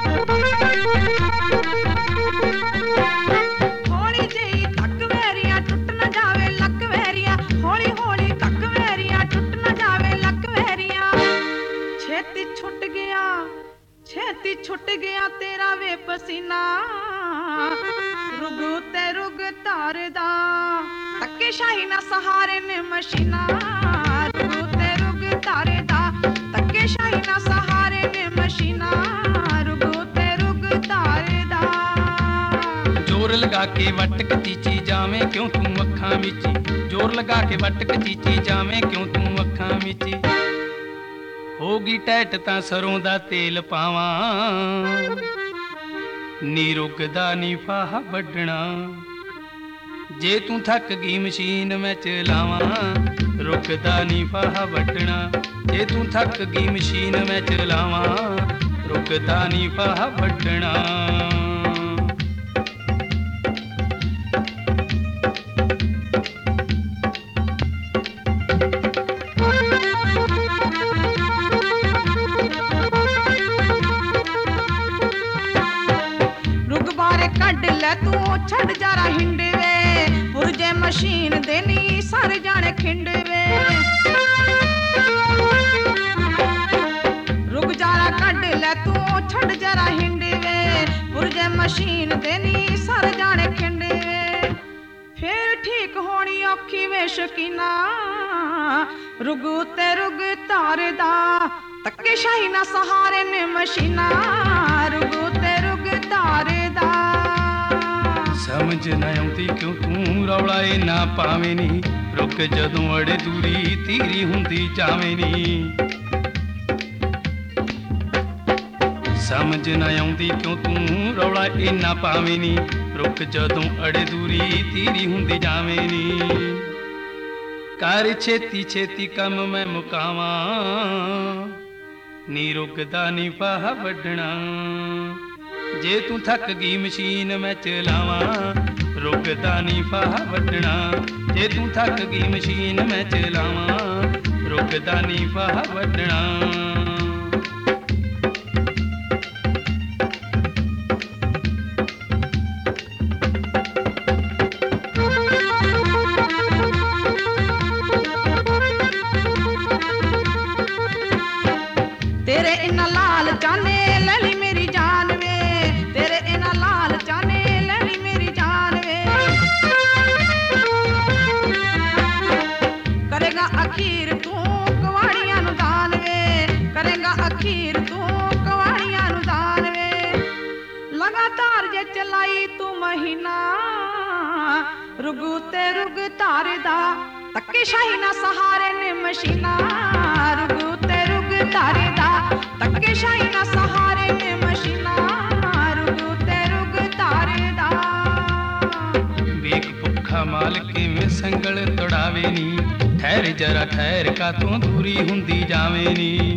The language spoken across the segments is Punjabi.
ਹੌਲੀ ਜਿਹੀ ਤੱਕ ਵੈਰੀਆਂ ਟੁੱਟ ਨਾ ਜਾਵੇ ਲੱਕ ਵੈਰੀਆਂ, ਹੌਲੀ ਹੌਲੀ ਤੱਕ ਵੈਰੀਆਂ ਟੁੱਟ ਨਾ ਜਾਵੇ ਲੱਕ ਵੈਰੀਆਂ। ਛੇਤੀ ਛੁੱਟ ਗਿਆ ਤੇਰਾ ਵੇ ਪਸੀਨਾ, ਰੁਗ ਤੇ ਰੁਗ ਧਾਰਦਾ ਧੱਕੇ ਸ਼ਾਹੀ ਨਾ ਸਹਾਰੇ ਨੇ ਮਸ਼ੀਨਾ, ਰੁਗ ਤੇ ਰੁਗ ਧਾਰਦਾ ਧੱਕੇ ਸ਼ਾਹੀ ਨਾ ਸਹਾਰੇ ਨੇ ਮਸ਼ੀਨਾ, ਰੁਗ ਤੇ ਰੁਗ ਧਾਰਦਾ। ਜ਼ੋਰ ਲਗਾ ਕੇ ਵਟਕ ਚੀਚੀ ਜਾਵੇਂ ਕਿਉਂ ਤੂੰ ਅੱਖਾਂ ਵਿੱਚ, ਜ਼ੋਰ ਲਗਾ ਕੇ ਵਟਕ ਚੀਚੀ ਜਾਵੇਂ ਕਿਉਂ ਤੂੰ ਅੱਖਾਂ ਵਿੱਚ। ਹੋਗੀ ਟੈਟ ਤਾਂ ਸਰੋਂ ਦਾ ਤੇਲ ਪਾਵਾਂ, ਨੀ ਰੁਕਦਾ ਨੀ ਫਾਹਾ ਵੱਢਣਾ। ਜੇ ਤੂੰ ਥੱਕ ਗਈ ਮਸ਼ੀਨ ਮੈਂ ਚਲਾਵਾਂ, ਰੁਕਦਾ ਨੀ ਫਾਹਾ ਵੱਢਣਾ। ਜੇ ਤੂੰ ਥੱਕ ਗਈ ਮਸ਼ੀਨ ਮੈਂ ਚਲਾਵਾਂ, ਰੁਕਦਾ ਨੀ ਫਾਹਾ ਵੱਢਣਾ। ਕੱਢ ਲੈ ਤੂੰ ਛੱਡ ਜਾਰਾ ਹਿੰਡ ਵੇ, ਪੁਰਜੇ ਮਸ਼ੀਨ ਦੇ ਨੀ ਸਾਰੇ ਜਾਣੇ ਖਿੰਡ ਵੇ। ਰੁਕ ਜਾਰਾ ਕੱਢ ਲੈ ਤੂੰ ਛੱਡ ਜਾਰਾ ਹਿੰਡ ਵੇ, ਪੁਰਜੇ ਮਸ਼ੀਨ ਦੇ ਨੀ ਸਾਰੇ ਜਾਣੇ ਖਿੰਡ ਵੇ। ਫੇਰ ਠੀਕ ਹੋਣੀ ਔਖੀ ਵੇ ਸ਼ਕੀਨਾ, ਰੁਗ ਤੇ ਰੁਗ ਧਾਰਦਾ ਧੱਕੇ ਸ਼ਾਹੀ ਨਾ ਸਹਾਰੇ ਨੇ ਮਸ਼ੀਨਾ, ਰੁਗ ਤੇ ਰੁਗ ਧਾਰਦਾ। ਸਮਝ ਨਾ ਆਉਂਦੀ ਕਿਉਂ ਤੂੰ ਰੌਲਾ ਏ ਨਾ ਪਾਵੇਂ ਨੀ, ਰੁਕ ਜਦੋਂ ਅੜੇ ਦੂਰੀ ਤੀਰੀ ਹੁੰਦੀ ਜਾਵੇਂ ਨੀ। ਸਮਝ ਨਾ ਆਉਂਦੀ ਕਿਉਂ ਤੂੰ ਰੌਲਾ ਏ ਨਾ ਪਾਵੇਂ ਨੀ, ਰੁਕ ਜਦੋਂ ਅੜੇ ਦੂਰੀ ਤੀਰੀ ਹੁੰਦੀ ਜਾਵੇਂ ਨੀ। ਕਰ ਛੇਤੀ ਛੇਤੀ ਕੰਮ ਮੈਂ ਮੁਕਾਵਾਂ, ਨੀ ਰੁਕਦਾ ਨੀ ਫਾਹਾ ਵੱਢਣਾ। ਜੇ ਤੂੰ ਥੱਕ ਗਈ ਮਸ਼ੀਨ ਮੈਂ ਚਲਾਵਾਂ, ਰੁਕਦਾ ਨੀ ਫਾਹਾ ਵੱਢਣਾ। ਜੇ ਤੂੰ ਥੱਕ ਗਈ ਮਸ਼ੀਨ ਮੈਂ ਚਲਾਵਾਂ, ਰੁਕਦਾ ਨੀ ਫਾਹਾ ਵੱਢਣਾ। ਤੇਰੇ ਇਨਾ ਲਾਲ ਚਾਨੇ ਲੈ ਲਈ ਮੇਰੀ ਜਾਨ ਵੇ, ਤੇਰੇ ਇਨਾ ਲਾਲ ਚਾਨੇ ਲੈ ਲਈ ਮੇਰੀ ਜਾਨ ਵੇ। ਕਰੇਗਾ ਅਖੀਰ ਤੂੰ ਕਵਾੜੀਆਂ ਨੂੰ ਦਾਨ ਵੇ, ਕਰੇਗਾ ਅਖੀਰ ਤੂੰ ਕਵਾੜੀਆਂ ਨੂੰ ਦਾਨ ਵੇ। ਲਗਾਤਾਰ ਜੇ ਚਲਾਈ ਤੂੰ ਮਹੀਨਾ, ਰੁਗ ਤੇ ਰੁਗ ਧਾਰਦਾ ਧੱਕੇ ਸ਼ਾਹੀ ਨਾ ਸਹਾਰੇ ਨੇ ਮਸ਼ੀਨਾ, ਰੁਗ ਤੇ ਰੁਗ ਧਾਰਦਾ ਧੱਕੇ ਸ਼ਾਹੀ ਨਾ ਸਹਾਰੇ ਨੇ ਮਸ਼ੀਨਾ, ਰੁਗ ਤੇ ਰੁਗ ਧਾਰਦਾ। ਵੇਖ ਭੁੱਖਾ ਮਾਲ ਕਿਵੇਂ ਸੰਗਲ ਤੋੜਾਵੇ ਨੀ, ਠਹਿਰ ਜਰਾ ਠਹਿਰ ਕਾ ਤੂੰ ਦੂਰੀ ਹੁੰਦੀ ਜਾਵੇਂ ਨੀ।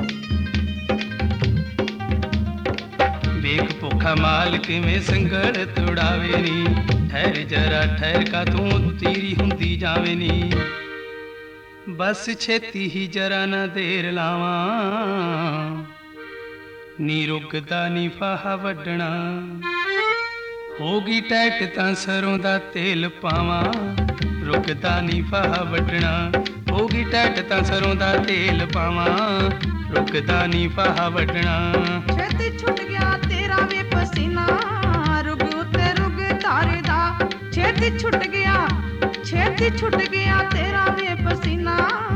ਵੇਖ ਭੁੱਖਾ ਮਾਲ ਕਿਵੇਂ ਸੰਗਲ ਤੋੜਾਵੇ ਨੀ, ਠਹਿਰ ਜਰਾ ਠਹਿਰ ਕਾ ਤੂੰ ਤੀਰੀ ਹੁੰਦੀ ਜਾਵੇਂ ਨੀ। ਬਸ ਛੇਤੀ ਹੀ ਜਰਾ ਨਾ ਦੇਰ ਲਾਵਾਂ, ਨੀ ਰੁਕਦਾ ਨੀ ਫਾਹਾ ਵੱਢਣਾ। ਹੋਗੀ ਟੈਟ ਤਾਂ ਸਰੋਂ ਦਾ ਤੇਲ ਪਾਵਾਂ, ਰੁਕਦਾ ਨੀ ਫਾਹਾ ਵੱਢਣਾ। ਹੋਗੀ ਟੈਟ ਤਾਂ ਸਰੋਂ ਦਾ ਤੇਲ ਪਾਵਾਂ, ਰੁਕਦਾ ਨੀ ਫਾਹਾ ਵੱਢਣਾ। ਛੇਤੀ ਛੁੱਟ ਗਿਆ ਤੇਰਾ ਵੇ ਪਸੀਨਾ, ਰੁਗ ਤੇ ਰੁਗ ਧਾਰਦਾ। ਛੇਤੀ ਛੁੱਟ ਗਿਆ ਤੇਰਾ ਵੇ ਪਸੀਨਾ।